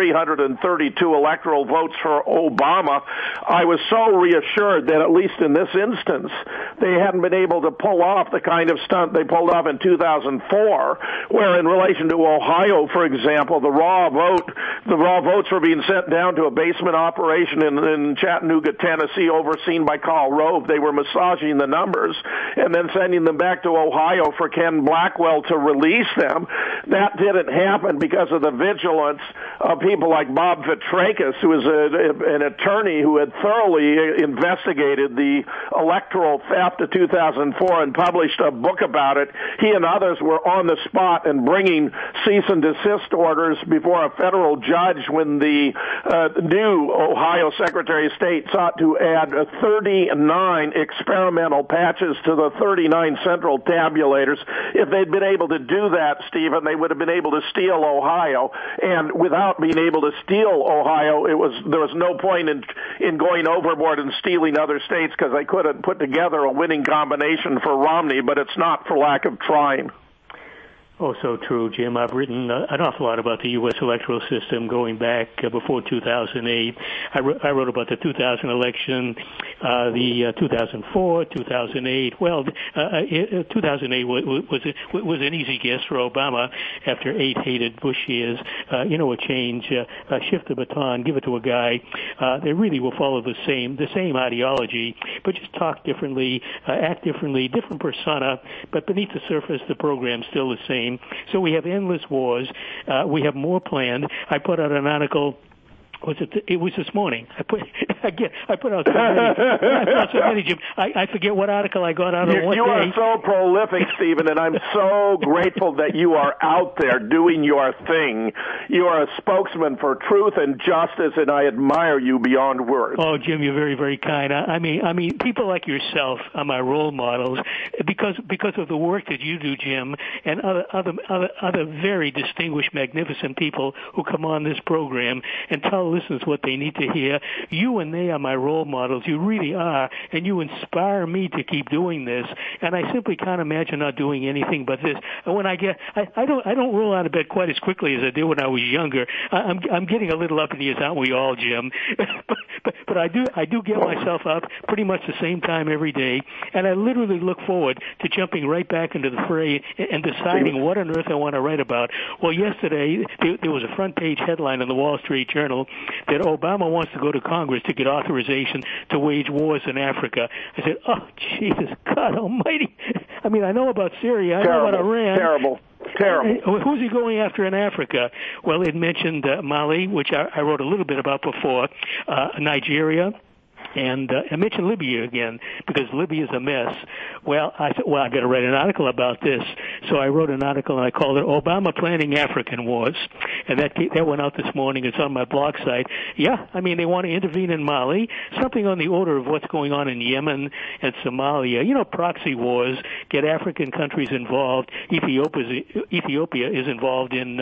332 electoral votes for Obama, I was so reassured that at least in this instance, they hadn't been able to pull off the kind of stunt they pulled off in 2004, where in relation to Ohio, for example, the raw votes were being sent down to a basement operation in Chattanooga, Tennessee, overseen by Karl Rove. They were massaging the numbers and then sending them back to Ohio for Ken Blackwell to release them. That didn't happen because of the vigilance of people like Bob Vetrakis, who is an attorney who had thoroughly investigated the electoral theft of 2004 and published a book about it. He and others were on the spot and bringing cease and desist orders before a federal judge when the new Ohio Secretary of State sought to add 39 experimental patches to the 39 central tabulators. If they'd been able to do that, Stephen, they would have been able to steal Ohio. And without being able to steal Ohio, there was no point in going overboard and stealing other states because they couldn't put together a winning combination for Romney, but it's not for lack of trying. Oh, so true, Jim. I've written an awful lot about the U.S. electoral system going back before 2008. I wrote about the 2000 election, the 2004, 2008. Well, 2008 was an easy guess for Obama after 8 hated Bush years. A change, shift the baton, give it to a guy. They really will follow the same ideology, but just talk differently, act differently, different persona, but beneath the surface, the program's still the same. So we have endless wars. We have more planned. I put out an article. It was this morning. I put out so many, Jim. I forget what article I got out on what day. You are so prolific, Stephen, and I'm so grateful that you are out there doing your thing. You are a spokesman for truth and justice, and I admire you beyond words. Oh, Jim, you're very, very kind. I mean, people like yourself are my role models because of the work that you do, Jim, and other very distinguished, magnificent people who come on this program and tell listeners what they need to hear. You and they are my role models. You really are, and you inspire me to keep doing this. And I simply can't imagine not doing anything but this. And when I don't roll out of bed quite as quickly as I did when I was younger. I'm getting a little up in the years, aren't we all, Jim? but I do get myself up pretty much the same time every day, and I literally look forward to jumping right back into the fray and deciding what on earth I want to write about. Well, yesterday there was a front page headline in the Wall Street Journal that Obama wants to go to Congress to get authorization to wage wars in Africa. I said, oh, Jesus, God almighty. I mean, I know about Syria. I know about Iran. Terrible. Who's he going after in Africa? Well, it mentioned Mali, which I wrote a little bit about before, Nigeria, And I mentioned Libya again because Libya is a mess. Well, I said, I got to write an article about this. So I wrote an article and I called it "Obama Planning African Wars," and that went out this morning. It's on my blog site. Yeah, I mean they want to intervene in Mali, something on the order of what's going on in Yemen and Somalia. You know, proxy wars, get African countries involved. Ethiopia is involved in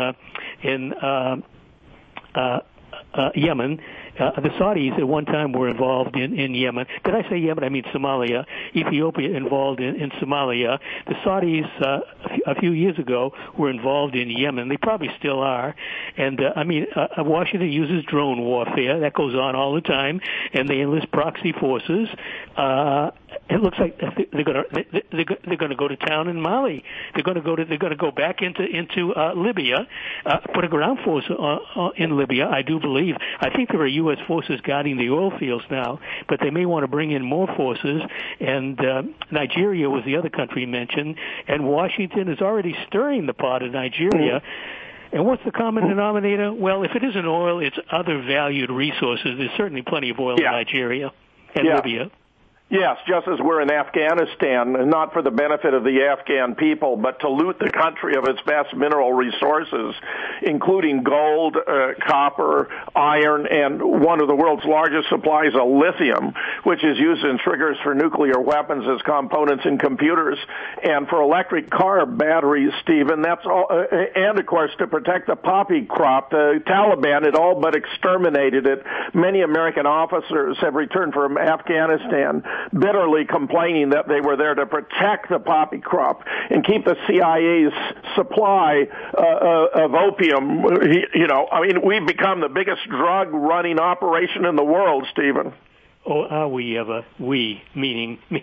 Yemen. The Saudis at one time were involved in Yemen. Did I say Yemen? I mean Somalia. Ethiopia involved in Somalia. The Saudis a few years ago were involved in Yemen. They probably still are. And Washington uses drone warfare. That goes on all the time. And they enlist proxy forces. It looks like they're going to go to town in Mali. They're going to go back into Libya, put a ground force in Libya. I do believe. I think there are U.S. forces guarding the oil fields now, but they may want to bring in more forces. And Nigeria was the other country mentioned, and Washington is already stirring the pot of Nigeria. And what's the common denominator? Well, if it isn't oil, it's other valued resources. There's certainly plenty of oil in Nigeria and Libya. Yes, just as we're in Afghanistan, not for the benefit of the Afghan people, but to loot the country of its best mineral resources, including gold, copper, iron, and one of the world's largest supplies of lithium, which is used in triggers for nuclear weapons as components in computers, and for electric car batteries, Stephen. That's all, and of course to protect the poppy crop. The Taliban had all but exterminated it. Many American officers have returned from Afghanistan bitterly complaining that they were there to protect the poppy crop and keep the CIA's supply of opium. We've become the biggest drug-running operation in the world, Stephen. Oh, are we ever? We, meaning the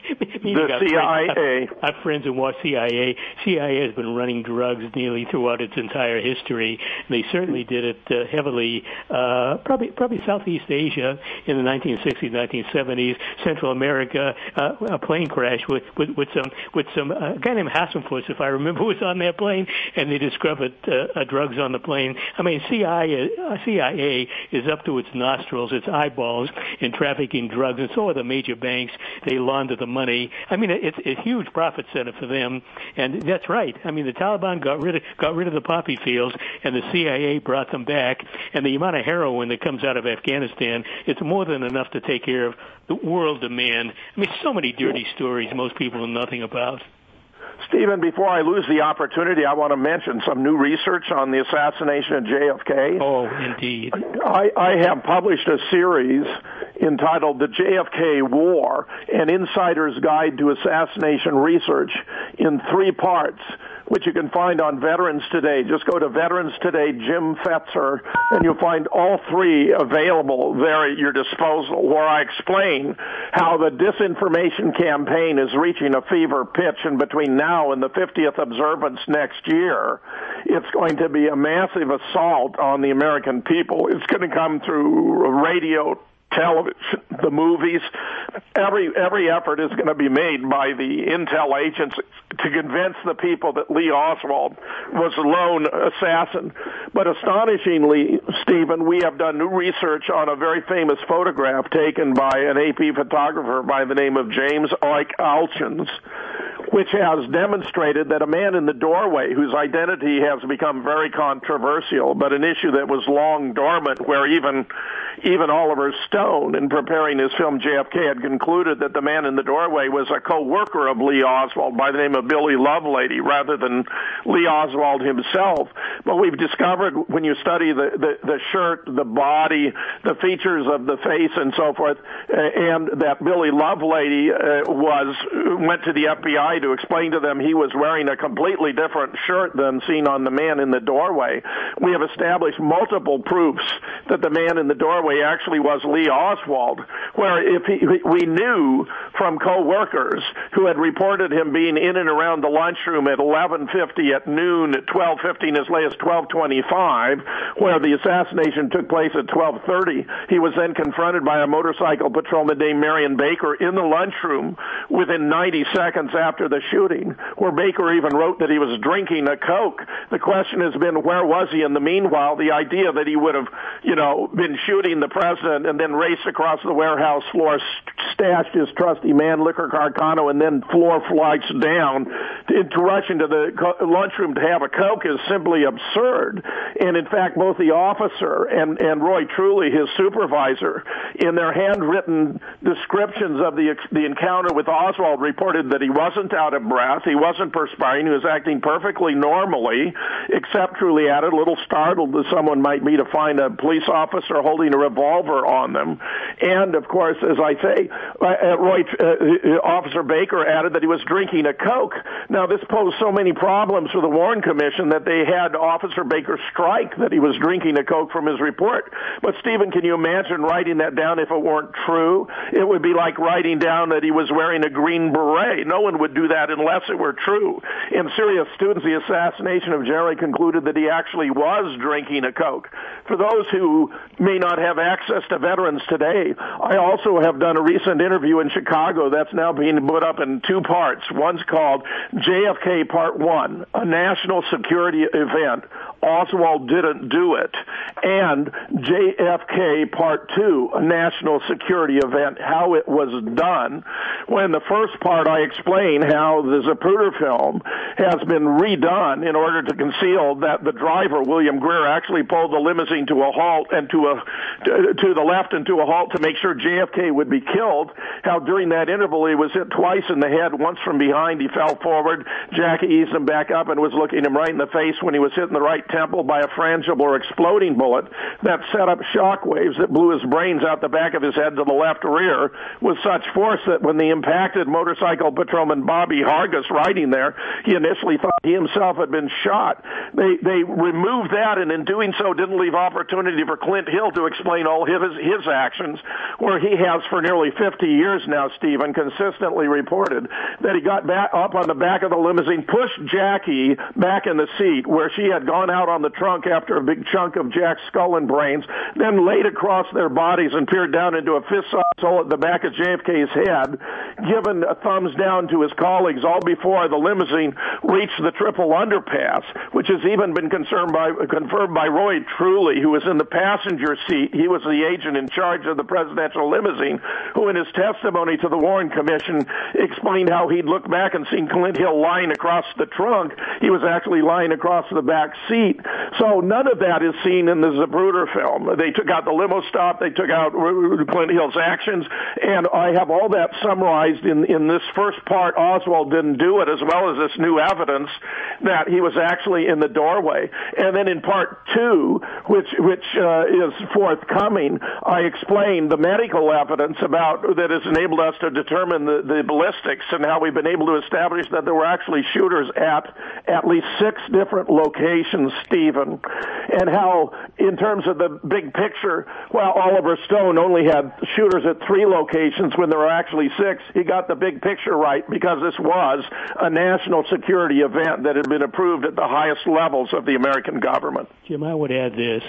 CIA. Our friends in CIA. CIA has been running drugs nearly throughout its entire history. They certainly did it heavily, probably Southeast Asia in the 1960s, 1970s, Central America. A plane crash with some a guy named Hassenfuss, if I remember, was on that plane, and they discovered drugs on the plane. I mean, CIA is up to its nostrils, its eyeballs in trafficking drugs, and so are the major banks. They launder the money. I mean, it's a huge profit center for them, and that's right. I mean, the Taliban got rid of the poppy fields, and the CIA brought them back. And the amount of heroin that comes out of Afghanistan, it's more than enough to take care of the world demand. I mean, so many dirty stories most people know nothing about. Stephen, before I lose the opportunity, I want to mention some new research on the assassination of JFK. Oh, indeed. I have published a series entitled The JFK War, an Insider's Guide to Assassination Research, in 3 parts, which you can find on Veterans Today. Just go to Veterans Today, Jim Fetzer, and you'll find all 3 available there at your disposal, where I explain how the disinformation campaign is reaching a fever pitch, and between now and the 50th observance next year, it's going to be a massive assault on the American people. It's going to come through radio, television, the movies. Every effort is going to be made by the intel agents to convince the people that Lee Oswald was a lone assassin. But astonishingly, Stephen, we have done new research on a very famous photograph taken by an AP photographer by the name of James Oik Alchins, which has demonstrated that a man in the doorway, whose identity has become very controversial, but an issue that was long dormant, where even Oliver Stone, in preparing his film JFK, had concluded that the man in the doorway was a co-worker of Lee Oswald by the name of Billy Lovelady, rather than Lee Oswald himself. But we've discovered, when you study the shirt, the body, the features of the face, and so forth, and that Billy Lovelady went to the FBI to explain to them he was wearing a completely different shirt than seen on the man in the doorway. We have established multiple proofs that the man in the doorway actually was Lee Oswald, where if we knew from co-workers who had reported him being in and around the lunchroom at 11:50, at noon, at 12:50, and as late as 12:25, where the assassination took place at 12:30. He was then confronted by a motorcycle patrolman named Marion Baker in the lunchroom within 90 seconds after after the shooting, where Baker even wrote that he was drinking a Coke. The question has been, where was he in the meanwhile? The idea that he would have, been shooting the president and then raced across the warehouse floor, stashed his trusty man liquor Carcano, and then floor flights down to rush into the lunchroom to have a Coke is simply absurd. And in fact, both the officer and Roy Truly, his supervisor, in their handwritten descriptions of the encounter with Oswald, reported that he wasn't out of breath, he wasn't perspiring, he was acting perfectly normally, except, Truly added, a little startled as someone might be to find a police officer holding a revolver on them. And, of course, as I say, Officer Baker added that he was drinking a Coke. Now, this posed so many problems for the Warren Commission that they had Officer Baker strike that he was drinking a Coke from his report. But, Stephen, can you imagine writing that down if it weren't true? It would be like writing down that he was wearing a green beret. No one would do that unless it were true. In serious students, the assassination of Jerry concluded that he actually was drinking a Coke. For those who may not have access to veterans today, I also have done a recent interview in Chicago that's now being put up in two parts. One's called JFK Part 1, a national security event. Oswald didn't do it. And JFK Part 2, a national security event, how it was done. When the first part I explain how the Zapruder film has been redone in order to conceal that the driver, William Greer, actually pulled the limousine to a halt and to the left and to a halt to make sure JFK would be killed. How during that interval he was hit twice in the head, once from behind, he fell forward. Jackie eased him back up and was looking him right in the face when he was hit in the right temple by a frangible or exploding bullet that set up shock waves that blew his brains out the back of his head to the left rear with such force that when the impacted motorcycle patrolman Bobby Hargis riding there, he initially thought he himself had been shot. They removed that, and in doing so didn't leave opportunity for Clint Hill to explain all his actions, where he has for nearly 50 years now, Stephen, consistently reported that he got back up on the back of the limousine, pushed Jackie back in the seat where she had gone out on the trunk after a big chunk of Jack's skull and brains, then laid across their bodies and peered down into a fist-sized hole at the back of JFK's head, given a thumbs down to his colleagues all before the limousine reached the triple underpass, which has even been confirmed by Roy Truly, who was in the passenger seat. He was the agent in charge of the presidential limousine, who in his testimony to the Warren Commission explained how he'd looked back and seen Clint Hill lying across the trunk. He was actually lying across the back seat. So none of that is seen in the Zapruder film. They took out the limo stop, they took out Clint Hill's actions, and I have all that summarized in this first part. Oswald didn't do it, as well as this new evidence that he was actually in the doorway. And then in part 2, which is forthcoming, I explained the medical evidence that has enabled us to determine the ballistics and how we've been able to establish that there were actually shooters at least 6 different locations, Stephen, and how, in terms of the big picture, while Oliver Stone only had shooters at 3 locations when there were actually 6, he got the big picture right because this was a national security event that had been approved at the highest levels of the American government. Jim, I would add this.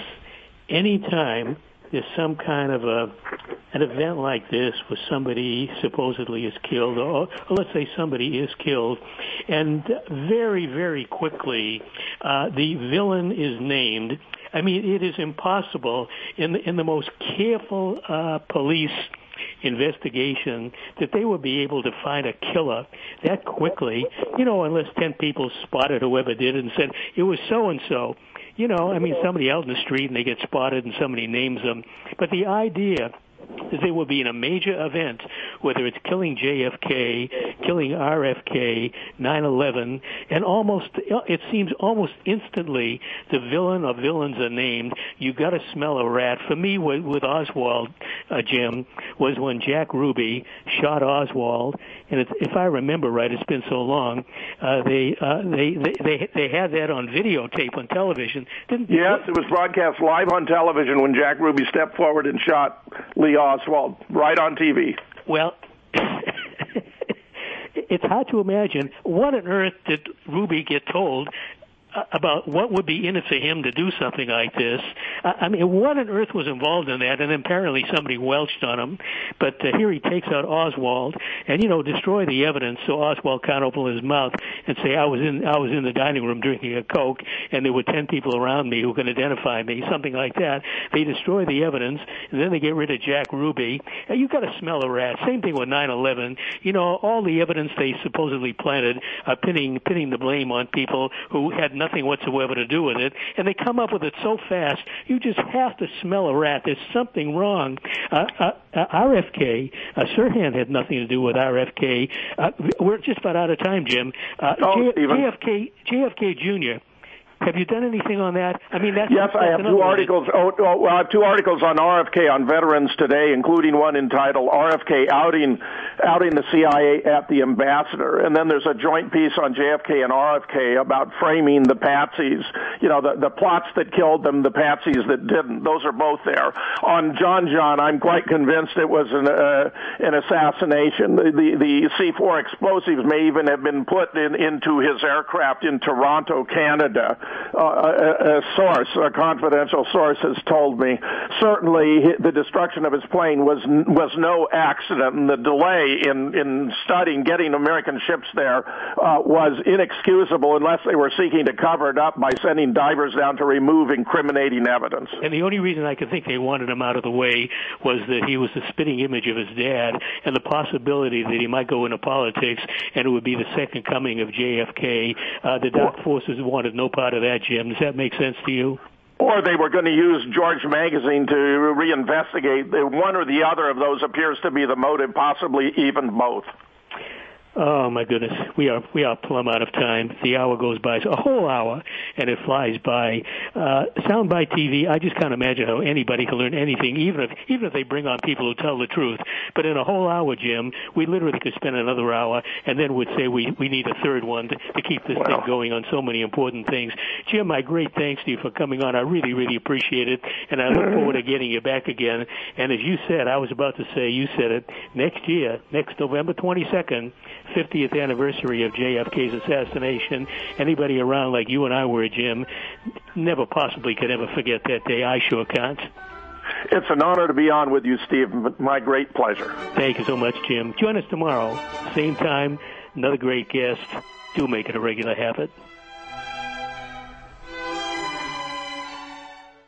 Anytime there's some kind of an event like this where somebody supposedly is killed, or let's say somebody is killed, and very, very quickly the villain is named. I mean, it is impossible in the most careful police investigation that they would be able to find a killer that quickly, unless 10 people spotted whoever did it and said, it was so-and-so. Somebody out in the street and they get spotted and somebody names them. But the idea that there will be in a major event, whether it's killing JFK, killing RFK, 9/11, and it seems almost instantly the villain or villains are named. You got to smell a rat. For me, with Oswald, Jim, was when Jack Ruby shot Oswald, and if I remember right, it's been so long. They had that on videotape on television, didn't they? Yes, it was broadcast live on television when Jack Ruby stepped forward and shot Lee Oswald, right on TV. Well, it's hard to imagine what on earth did Ruby get told about what would be in it for him to do something like this. I mean, what on earth was involved in that? And apparently somebody welched on him. But here he takes out Oswald and, destroy the evidence so Oswald can't open his mouth and say, I was in the dining room drinking a Coke and there were 10 people around me who can identify me, something like that. They destroy the evidence and then they get rid of Jack Ruby. You've got to smell a rat. Same thing with 9/11. All the evidence they supposedly planted are pinning the blame on people who had nothing whatsoever to do with it, and they come up with it so fast, you just have to smell a rat. There's something wrong. RFK, Sirhan had nothing to do with RFK. We're just about out of time, Jim. JFK Jr., have you done anything on that? I mean, yes, I have two articles. I have two articles on RFK on Veterans Today, including one entitled "RFK outing the CIA at the Ambassador," and then there's a joint piece on JFK and RFK about framing the patsies. The plots that killed them, the patsies that didn't. Those are both there. On John, I'm quite convinced it was an assassination. The C4 explosives may even have been put into his aircraft in Toronto, Canada. A confidential source has told me. Certainly, the destruction of his plane was no accident, and the delay in studying getting American ships there was inexcusable unless they were seeking to cover it up by sending divers down to remove incriminating evidence. And the only reason I could think they wanted him out of the way was that he was the spitting image of his dad, and the possibility that he might go into politics and it would be the second coming of JFK. The dark forces wanted no part of that, Jim. Does that make sense to you? Or they were going to use George Magazine to reinvestigate. One or the other of those appears to be the motive, possibly even both. Oh my goodness, we are plumb out of time. The hour goes by, a whole hour, and it flies by. Soundbite TV. I just can't imagine how anybody can learn anything, even if they bring on people who tell the truth. But in a whole hour, Jim, we literally could spend another hour, and then would say we need a third one to keep this thing going on so many important things. Jim, my great thanks to you for coming on. I really, really appreciate it, and I look forward to getting you back again. And as you said, I was about to say, you said it, next year, next November 22nd. 50th anniversary of JFK's assassination. Anybody around like you and I were, Jim, never possibly could ever forget that day. I sure can't. It's an honor to be on with you, Steve. My great pleasure. Thank you so much, Jim. Join us tomorrow, same time, another great guest. Do make it a regular habit.